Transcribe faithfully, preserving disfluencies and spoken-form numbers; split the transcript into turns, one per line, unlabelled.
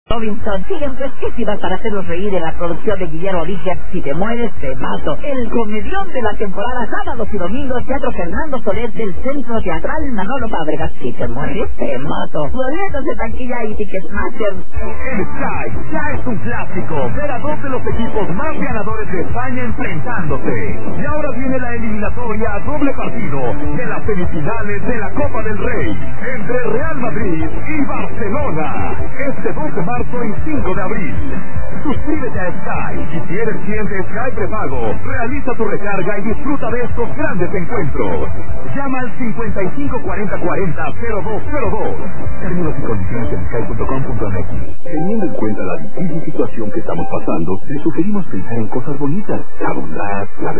Robinson siguen fresquísimas para hacerlos reír en la producción de Guillermo Origen. Si te mueres, te mato. El comedión de la temporada, sábados y domingos, Teatro Fernando Soler del Centro Teatral Manolo Fábregas. Si te mueres, te mato. Boletos de taquilla y Ticketmaster.
El Sky ya es un clásico. Ver a dos de los equipos más ganadores de España enfrentándose. Y ahora viene la eliminatoria a doble partido de las semifinales de la Copa del Rey entre Real Madrid y Barcelona. Este dos de marzo y cinco de abril. Suscríbete a Sky y si eres cliente Sky prepago, realiza tu recarga y disfruta de estos grandes encuentros. Llama al cincuenta y cinco cuarenta cuarenta cero dos cero dos. Términos y condiciones en sky punto com punto m x.
Teniendo en cuenta la difícil situación que estamos pasando, les sugerimos pensar en cosas bonitas, la bondad, la